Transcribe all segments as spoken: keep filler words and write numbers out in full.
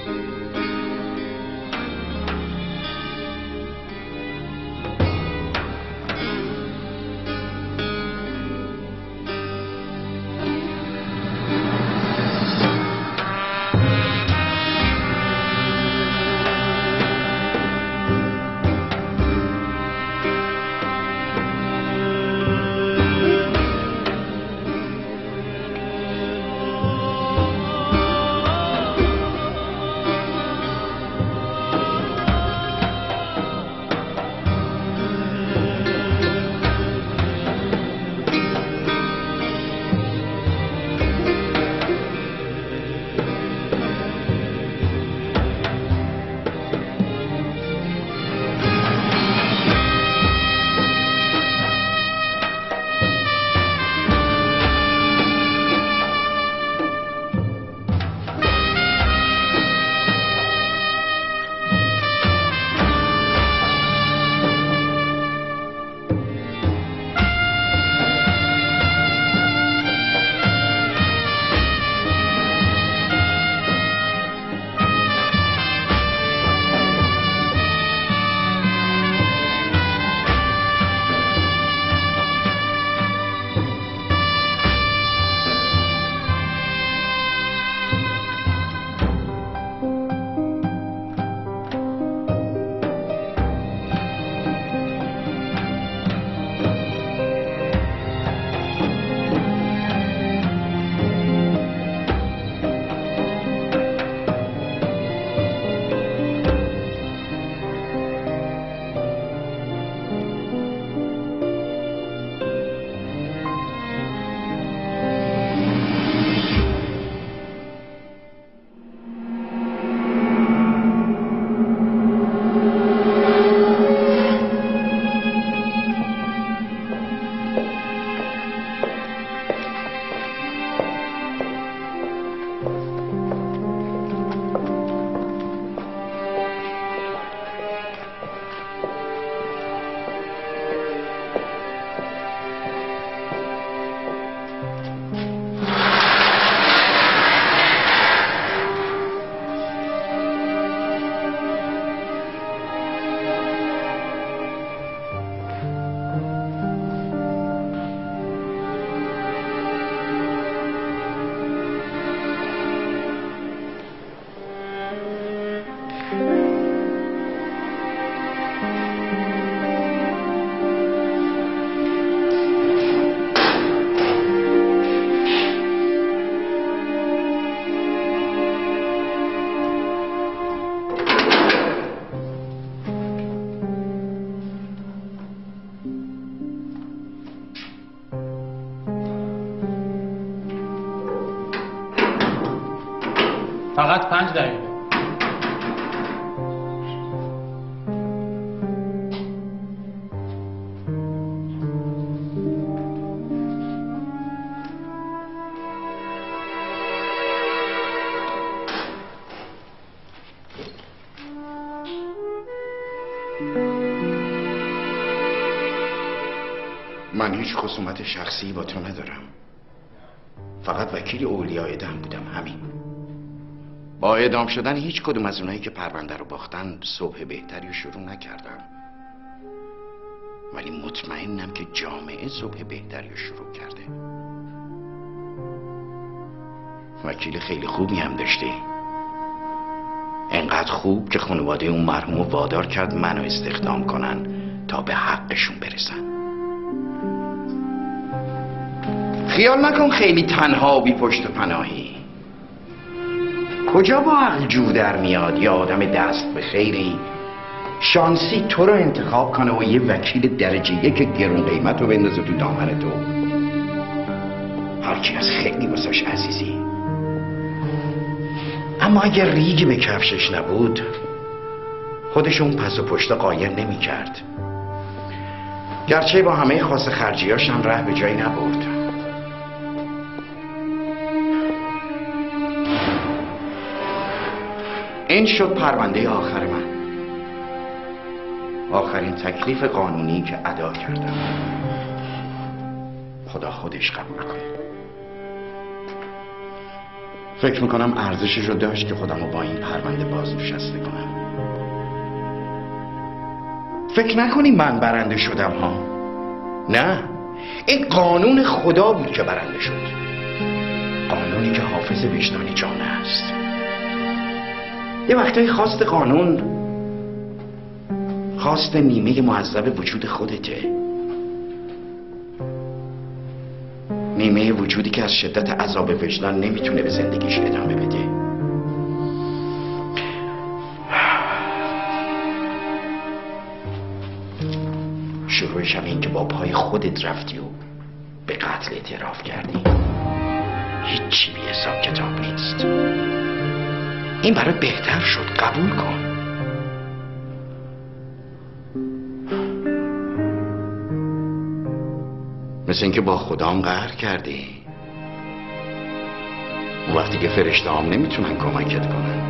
فقط پنج دقیقه. من هیچ خصومت شخصی با تو ندارم، فقط وکیل اولیاء ادم بودم، همین. با اعدام شدن هیچ کدوم از اونایی که پرونده رو باختن صبح بهتری رو شروع نکردم، ولی مطمئنم که جامعه صبح بهتری رو شروع کرده. وکیل خیلی خوبی هم داشتی، انقدر خوب که خانواده اون مرحوم رو وادار کرد منو استخدام کنن تا به حقشون برسن. خیال نکن خیلی تنها و بی پشت و پناهی. کجا با عقل جو در میاد یا آدم دست به خیری شانسی تو رو انتخاب کنه و یه وکیل درجه یک گرون قیمت رو بندازه تو دامن تو. هرچی از خیلی واسش عزیزی، اما اگر ریگی به کفشش نبود خودشون پس و پشت قایم نمی کرد، گرچه با همه خاص خرجیاش هم ره به جایی نبرد. این شد پرونده آخر من، آخرین تکلیف قانونی که ادا کردم. خدا خودش قبول کنه. فکر میکنم ارزشش رو داشت که خودم رو با این پرونده بازنشسته کنم. فکر نکنی من برنده شدم ها. نه، این قانون خدا بود که برنده شد، قانونی که حافظ وجدانی جان است. یه وقتایی خواست قانون خواست نیمه معذب وجود خودته، نیمه وجودی که از شدت عذاب وجدان نمیتونه به زندگیش ادامه بده. شروعش هم این که با پای خودت رفتی و به قتل اعتراف کردی. هیچی بی حساب کتاب نیست. این برای بهتر شد، قبول کن. مثل اینکه با خدام قهر کردی. اون وقتی که فرشته هم نمیتونن کمکت کنن.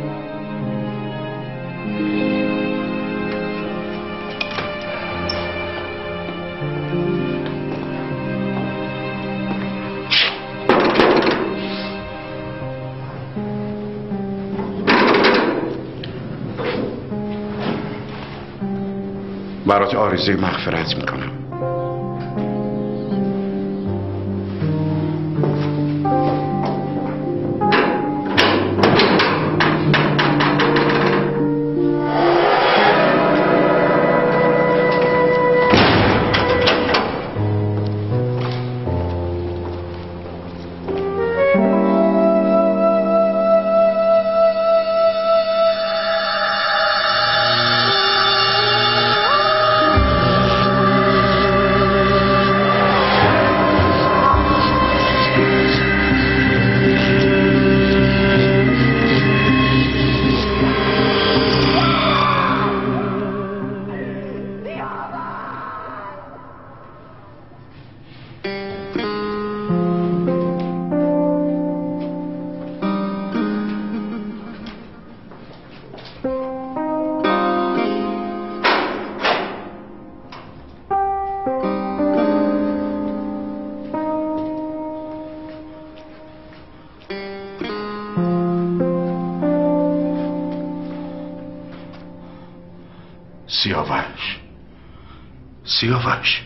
برات آرزوی مغفرت میکنم. سیاوش سیاوش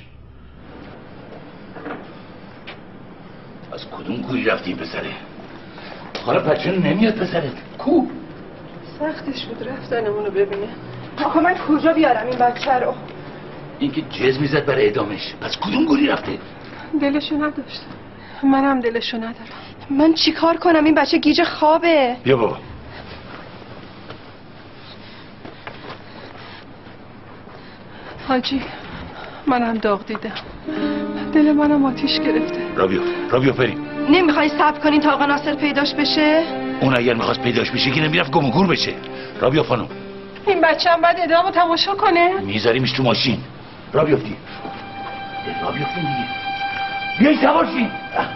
از کدوم گوری رفتی پسره؟ حالا بچه نمیاد پسرت کو؟ سختش بود رفتنمونو ببینه. آقا من کجا بیارم این بچه رو؟ این که جز میزد برای ادامش. از کدوم گوری رفته؟ دلشو نداشت. منم دلشو ندارم. من چیکار کنم؟ این بچه گیج خوابه. بیا بابا. حاجی منم داغ دیدم، دل منم آتیش گرفته. رابیو رابیو بریم. نمیخوای صبر کنین تا آقا ناصر پیداش بشه؟ اون اگر میخواست پیداش بشه که نمیرفت گم و گور بشه. رابیو خانم این بچه هم باید ادامو تماشا کنه. میذاریمش تو ماشین. رابیو افتی رابیو افتی دیگه. بیایی سوار شین.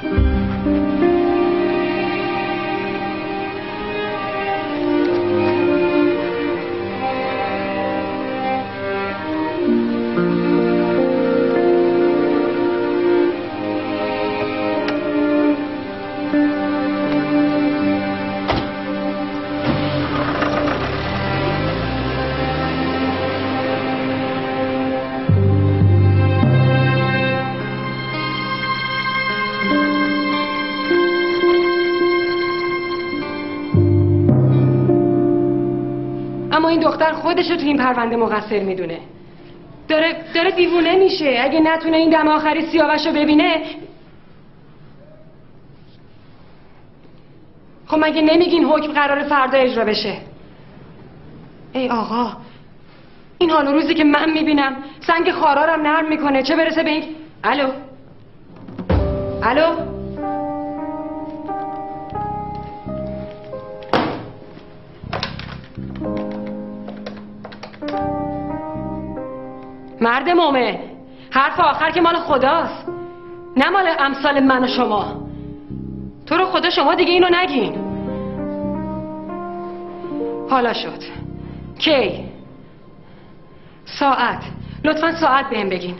دختر خودشو تو این پرونده مقصر میدونه. داره داره دیوونه میشه. اگه نتونه این دم آخری سیاوشو ببینه. خب مگه نمیگین حکم قرار فردا اجرا بشه؟ ای آقا، این حال و روزی که من میبینم سنگ خارارم نرم میکنه، چه برسه به این. الو الو مرد مومن، حرف آخر که مال خداست، نه مال امثال من و شما. تو رو خدا شما دیگه اینو نگین. حالا شد. کی؟ ساعت. لطفا ساعت بهم بگین.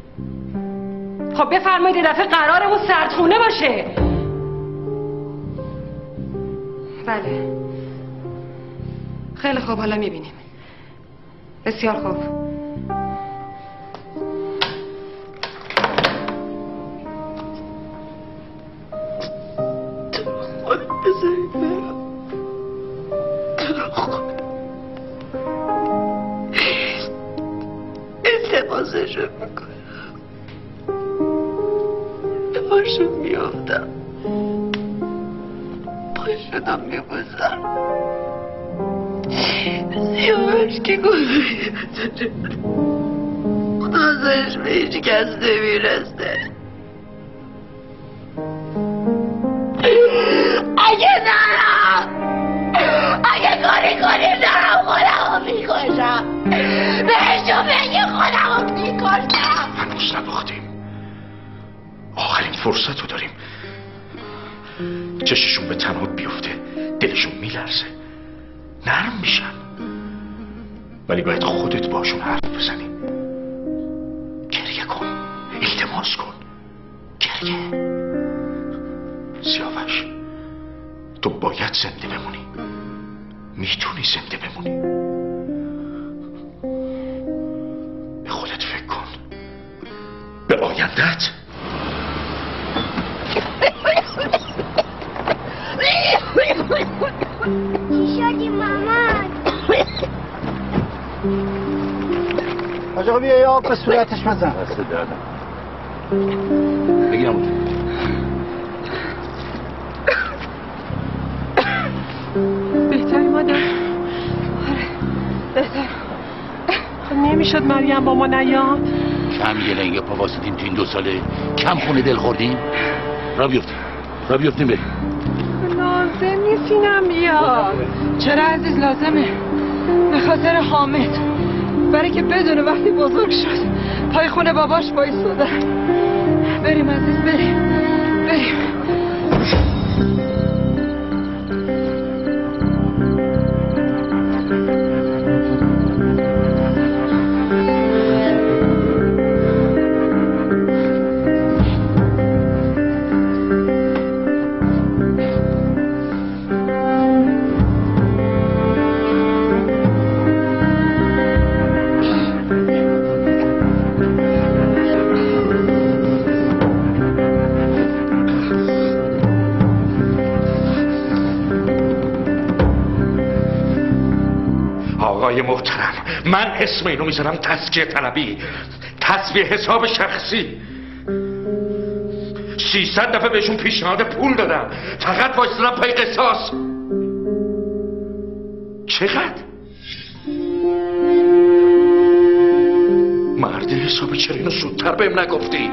خب بفرمایید دفعه قراره اون سردخونه باشه. بله خیلی خوب، حالا میبینیم. بسیار خوب. تو خود بذارید برم، تو خود التماسشو میکنم، به پاشو میافتم، پاشونم میبوزم، سیاوش که گذاری نداره، خدا ازش به هیچ کس نمیرسه. اگه دارم اگه کاری کنی دارم خودمو میکشم، بهشو بگی خودمو میکشم. هنوز نباختیم، آخرین فرصت رو داریم. چششون به تناب بیفته، دلشون میلرزه، نرم میشن، ولی باید خودت باشون حرف بزنی. گریه کن، التماس کن، گریه. سیاوش تو باید زنده بمونی، میتونی زنده بمونی. به خودت فکر کن، به آیندت. چی شدی مامان؟ حاج آقا بیا آب به صورتش بزن. دست دردم بگیرم اونجا. بهتری مادر؟ آره بهتر. نمیشد مریم با ما نیاد؟ کم یه لنگه پا واسدیم تو این دو ساله، کم خونه دل خوردیم. را بیفتیم را بیفتیم بریم. لازم نیست اینم بیاد. چرا عزیز لازمه؟ به خاطر حامد، برای که بدونه وقتی بزرگ شد پای خونه باباش بایستاده. بریم عزیز بریم بریم. آقای محترم، من اسم اینو میذارم تزکیه طلبی، تصفیه حساب شخصی. سیصد دفعه بهشون پیشنهاد پول دادم، فقط وایستادم پای قصاص. چقدر؟ مرد حسابی، چرا اینو زودتر بهم نگفتی؟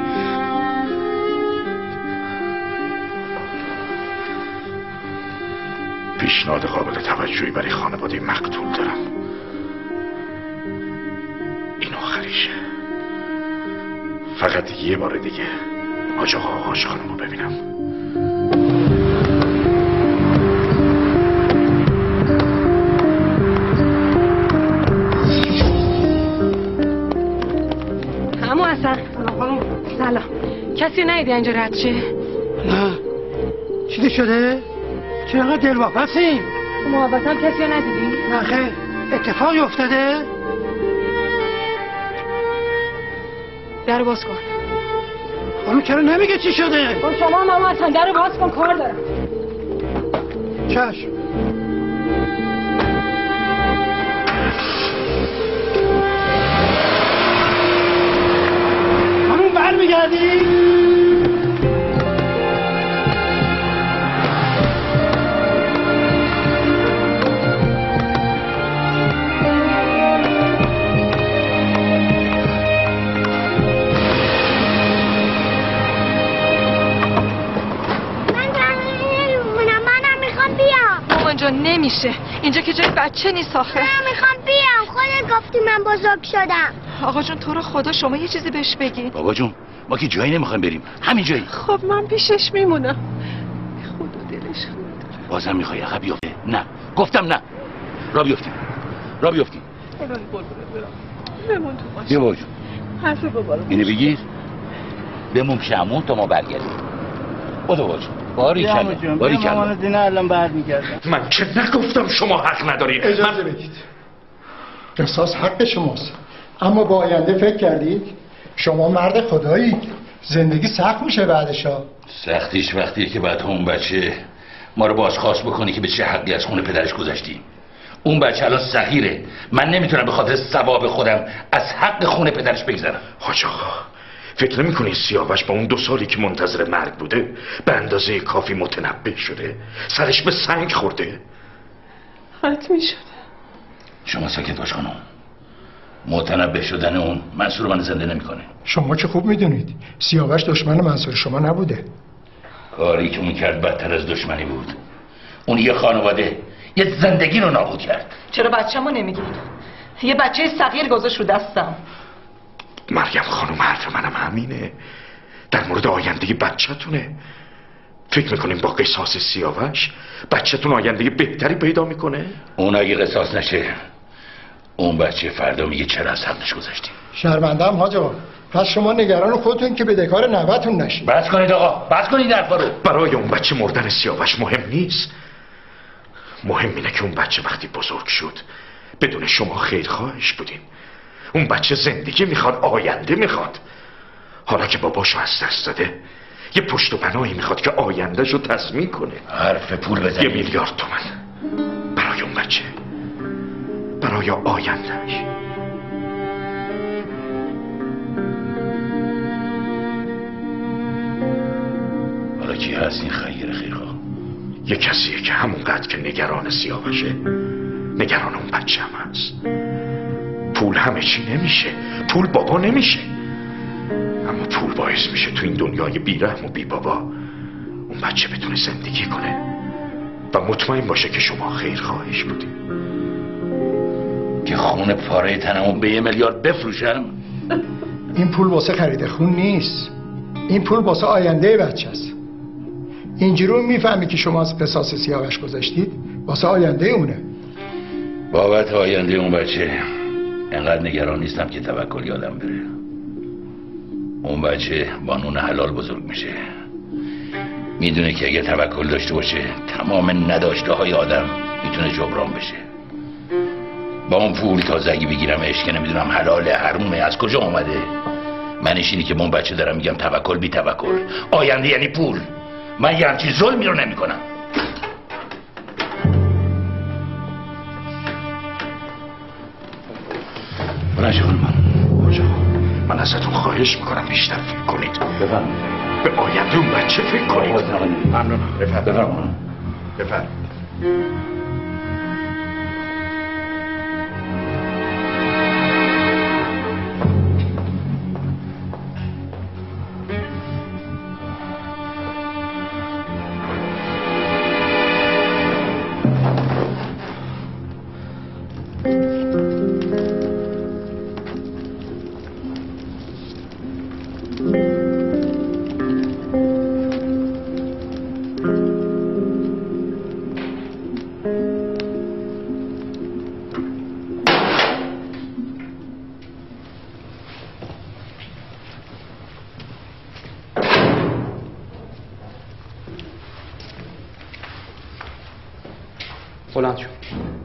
پیشنهاد قابل توجهی برای خانواده مقتول دارم. این آخریشه. فقط یه بار دیگه حاج آقا حاج خانم رو ببینم. همون اصلا سلام. کسی نیده اینجا رد شه؟ نه چیزی شده؟ چرا انقدر دلواپسین؟ محبت هم کسی رو ندیدی؟ نه خیر، اتفاقی افتاده؟ در باز کن. خانم چرا نمیگه چی شده؟ خب شما ماما اصلا در باز کن، کار دارم. چشم. خانم برمیگردی؟ اینجا نمیشه، اینجا که جای بچه نیست آخه. من میخوام بیام، خودت گفتی من بزرگ شدم. آقا جون تو رو خدا شما یه چیزی بهش بگی. بابا جون ما که جایی نمیخوایم بریم، همین جایی. خب من پیشش میمونم. خدا دلش نداره. بازم میخوای عقب بیفته؟ نه گفتم نه. را بیفتیم را بیفتیم. الهی قربونت برم. بمون تو باش. بیا بابا جون. حرف بابا رو اینو بگیر بمون شمون تا ما برگردیم. بودو بابا جون. باری کلا باری کلا مامان دینه الان برمیگردم. من که نگفتم شما حق نداری. اجازه من... بدید. قصاص حق شماست، اما با آینده فکر کردید؟ شما مرد خدایی، زندگی سخت میشه بعدشا. سختیش وقتیه که بعد اون بچه ما رو بازخواست بکنی که به چه حقی از خون پدرش گذشتیم. اون بچه الان صغیره، من نمیتونم به خاطر ثواب خودم از حق خون پدرش بگذرم. حاج آقا فکر نمی‌کنی سیاوش با اون دو سالی که منتظر مرگ بوده به اندازه کافی متنبه شده؟ سرش به سنگ خورده؟ حتمی شده. شما ساکت باش خانم. متنبه شدن اون منصور من زنده نمیکنه. شما که خوب میدونید سیاوش دشمن منصور شما نبوده. کاری که اون کرد بدتر از دشمنی بود. اون یه خانواده، یه زندگی رو نابود کرد. چرا بچه‌مو نمیگید؟ یه بچه صغیر گذاشت رو دستم. مریم خانم حرف منم همینه، در مورد آینده بچه‌تونه. فکر میکنیم با قصاص سیاوش بچه‌تون آینده بهتری پیدا میکنه؟ اون اگه قصاص نشه اون بچه فردا میگه چرا از حقش گذاشتیم. شرمنده ام حاج آقا. پس شما نگران خودتون که بدهکار نوه‌تون نشید. بس کنید آقا، بس کنید حرفا رو. برای اون بچه مردن سیاوش مهم نیست. مهم اینه که اون بچه وقتی بزرگ شد بدون شما خیرخواهش بودین. اون بچه زندگی میخواد، آینده میخواد. حالا که باباشو از دست داده یه پشت و پناهی میخواد که آیندهشو تضمین کنه. حرف پول بزنی. یه میلیارد تومن برای اون بچه، برای آیندهش. حالا کی هست این خیر خیرخواه؟ یه کسیه که همونقدر که نگران سیاوشه نگران اون بچه هم هست. پول همه چی نمیشه، پول بابا نمیشه، اما پول باعث میشه تو این دنیای بیرحم و بی بابا اون بچه بتونه زندگی کنه و مطمئن باشه که شما خیرخواهش بودی. که خون پاره تنمو به یه میلیارد بفروشم؟ این پول واسه خرید خون نیست، این پول واسه آینده بچه است. اینجوری میفهمی که شما از قصاص سیاوش گذاشتید واسه آینده اونه. بابت آینده اون بچه انقدر نگران نیستم که توکل یادم بره. اون بچه با نون حلال بزرگ میشه، میدونه که اگه توکل داشته باشه تمام نداشته های آدم میتونه جبران بشه. با اون پول تازگی بگیرمش که نمیدونم حلاله حرومه از کجا اومده. منش اینی که با اون بچه دارم میگم توکل بی توکل، آینده یعنی پول. من یه همچین ظلمی رو نمی کنم. بلند شو خانم. من ازتون خواهش میکنم بیشتر فکر کنید. بفرمایید. به آینده اون بچه فکر کنید. ممنونم. بفرمایید. بفرمایید. بفرمایید. بلند شو.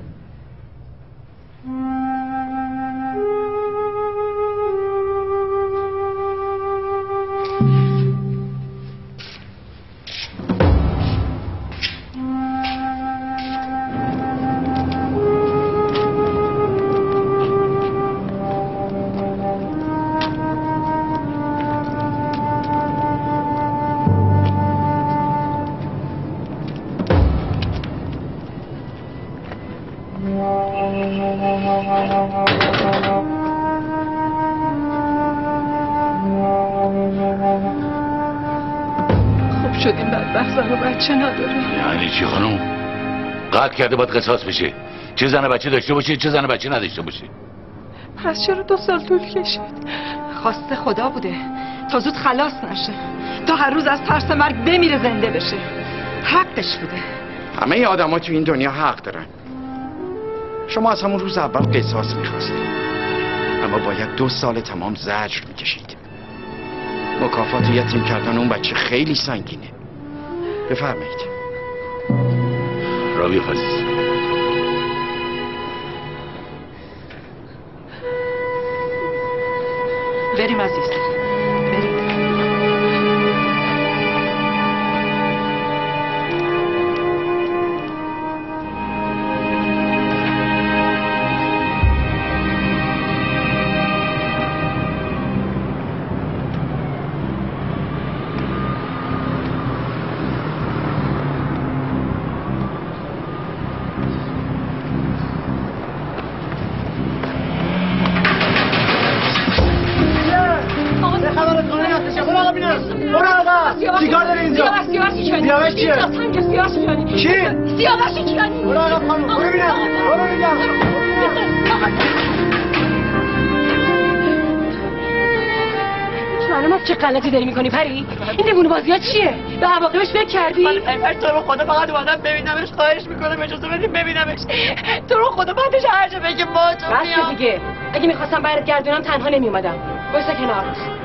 بچه نداره. یعنی چی خانم؟ قتل کرده باید قصاص بشه. چه زن بچه داشته باشه چه زن بچه نداشته باشه. پس چرا دو سال طول کشید؟ خواست خدا بوده تا زود خلاص نشه، تا هر روز از ترس مرگ بمیره زنده بشه. حقش بوده. همه آدم ها تو این دنیا حق دارن. شما از همون روز اول قصاص میخواستید، اما باید دو سال تمام زجر میکشید. مکافات یتیم کردن اون بچه خیلی سنگینه. بفرمایید. راوی عزیز، بریم عزیز، بریم. چیکار داری اینجا؟ سیاوش چیه؟ چی؟ سیاوش کیانی؟ برو آقا خانم، برو ببینم، برو ببینم. معلوم است چه غلطی داری میکنی پری؟ این نمونه بازی ها چیه؟ به عواقبش فکر کردی؟ من تو رو خدا فقط اومدم ببینمش، خواهش میکنم اجازه بدیم ببینمش. تو رو خدا بعدش هر جا بگه با تو میام. بس دیگه، اگه میخواستم برات گردونم تنها نمیومدم. وایسا کنار.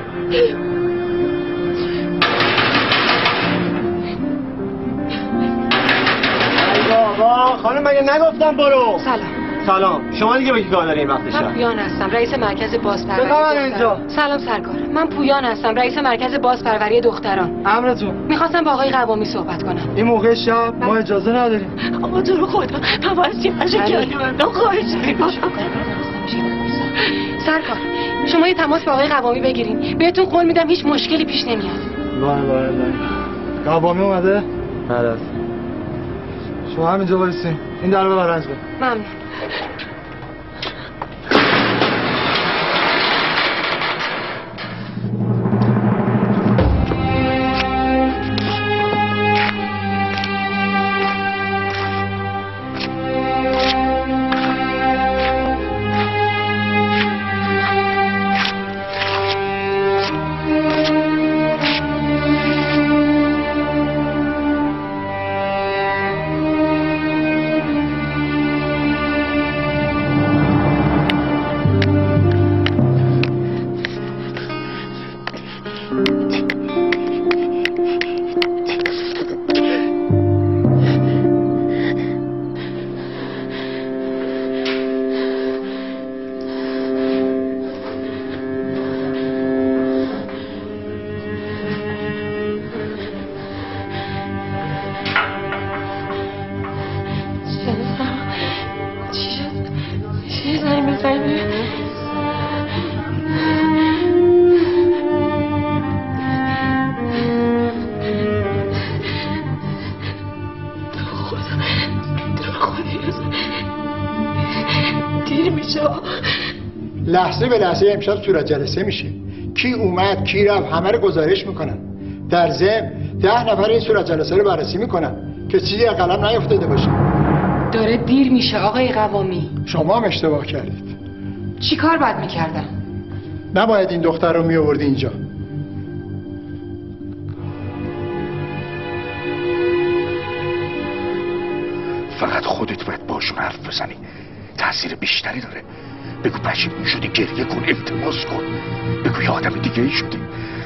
بابا خانم مگه نگفتم برو؟ سلام. سلام. شما دیگه به کی کار داری این وقت شب؟ من پویان هستم، رئیس مرکز بازپروری. بفرمایید اینجا. سلام سرکار. من پویان هستم، رئیس مرکز بازپروری دختران. امرتون. میخواستم با آقای قوامی صحبت کنم. این موقع شب ما اجازه نداریم. آقا تو رو خدا پاپاز چی باشه کردی من خواهش میکنم. سرکار، شما یه تماس با آقای قوامی بگیرین. بهتون قول میدم هیچ مشکلی پیش نمیاد. بله بله بله. قوامی اومده؟ بله. شما همینجا وایسین. این در رو برنج کن. ممنون. لحظه به لحظه امشب صورت جلسه میشه. کی اومد کی رفت همه رو گزارش میکنن. در ضمن ده نفر این صورت جلسه رو بررسی میکنن که چیزی از قلم نیافتاده باشه. داره دیر میشه آقای قوامی. شما هم اشتباه کردید. چی کار باید میکردم؟ نباید این دختر رو میآوردی اینجا. فقط خودت باید باشون حرف بزنی، تاثیر بیشتری داره. بگو پشیمون شدی، گریه کن، التماس کن، بگو یه آدم دیگه ای شدی.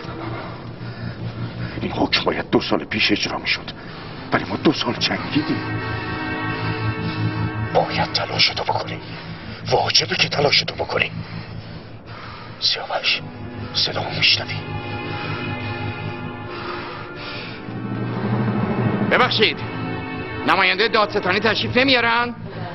این حکم باید دو سال پیش اجرا میشد، ولی ما دو سال جنگیدیم. باید تلاشتو بکنی، واجبه که تلاشتو بکنی. سیاوش صدامو میشنوی؟ ببخشید، نماینده دادستانی تشریف نمیارن؟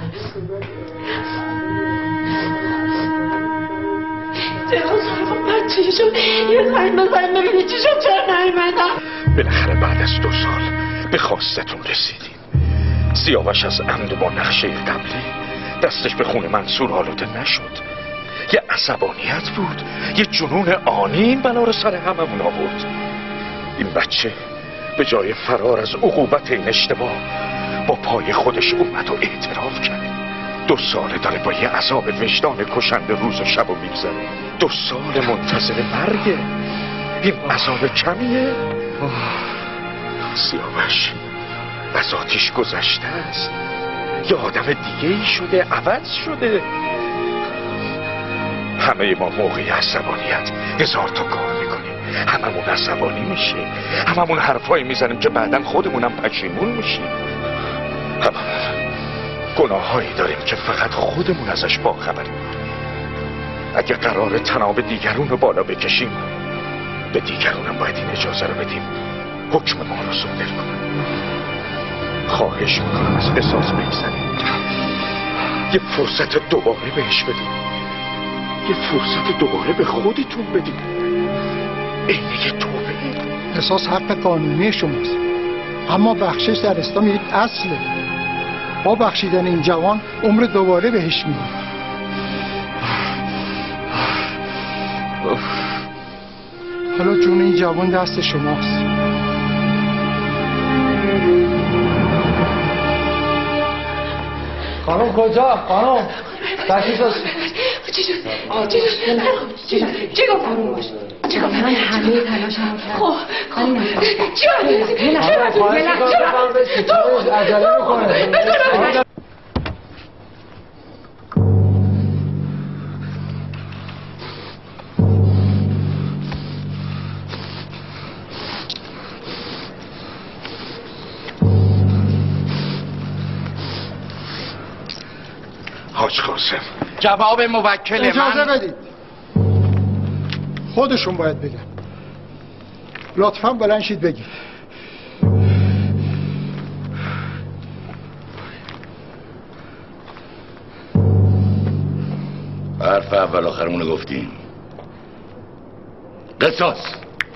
چی شد؟ یه زنگ بزن ببینی چی شد، چرا نیومدم؟ بالاخره بعد از دو سال به خواستتون رسیدین. سیاوش از عمد با نقشه قبلی دستش به خون منصور آلوده نشد. یه عصبانیت بود، یه جنون آنی این بلا رو سر هممون آورد. این بچه به جای فرار از عقوبت این اشتباه با پای خودش اومد و اعتراف کرد. دو ساله داره با یه عذاب وجدان کشنده روز و شب و میگذره. دو سال منتظر مرگه. این عذاب کمیه؟ سیاوش از آتیش گذشته است، یه آدم دیگه ای شده، عوض شده. همه ما موقعی عصبانیت هزار تا کار میکنیم، هممون عصبانی میشیم، هممون حرفایی میزنیم که بعداً خودمونم پشیمون میشیم. هممون گناهایی داریم که فقط خودمون ازش باخبریم. اگه قرار تناب دیگرون رو بالا بکشیم، به دیگرونم باید این اجازه رو بدیم حکم ما رو صادر کنن. خواهش میکنم از قصاص بگذریم، یه فرصت دوباره بهش بدیم، یه فرصت دوباره به خودتون بدیم. این یه توبه. قصاص حق قانونی شماست، اما بخشش در اسلام یک اصله. با بخشیدن این جوان عمر دوباره بهش میدیم. حالا جون این جوان دست شماست. خانم کجا؟ خانم تشریف داشت. چی شد؟ چی شد؟ چی شد؟ چی گفت آروم باش؟ چی گفت؟ من همه تلاشمو کردم. خب خب چی باید؟ خانم خواهش میکنم بشید، عجله میکنه. حاج قاسم، جواب موکل من اجازه بدید، خودشون باید بگن. لطفاً بلند شید بگید. حرف اول آخرمونو گفتیم. قصاص.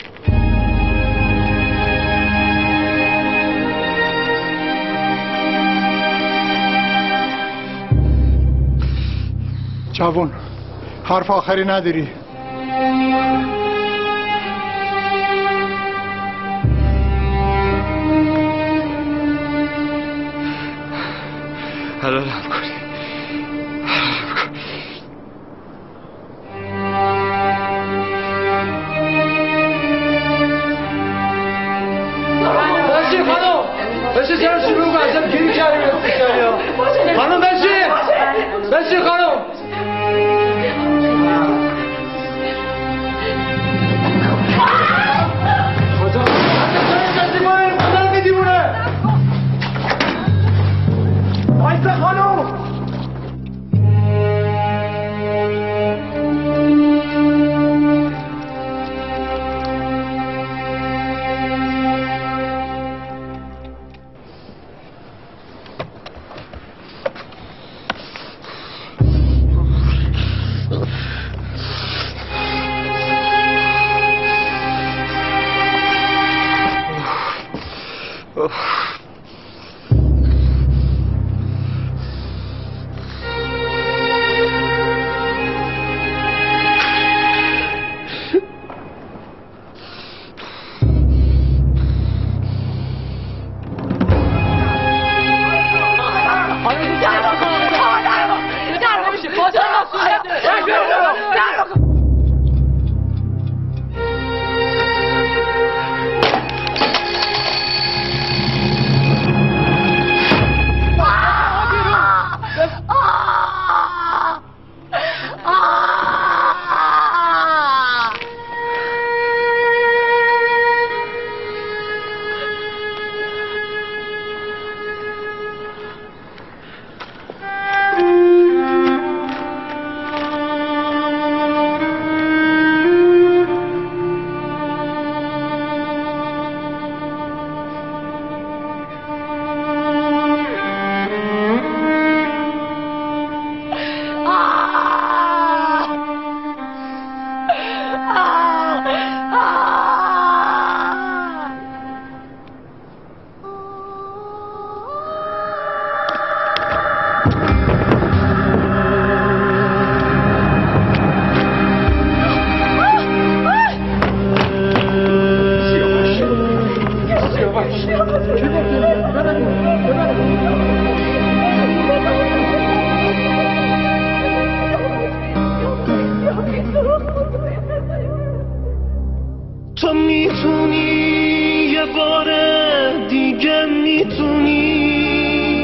جوان حرف آخری نداری؟ حلالم کنی.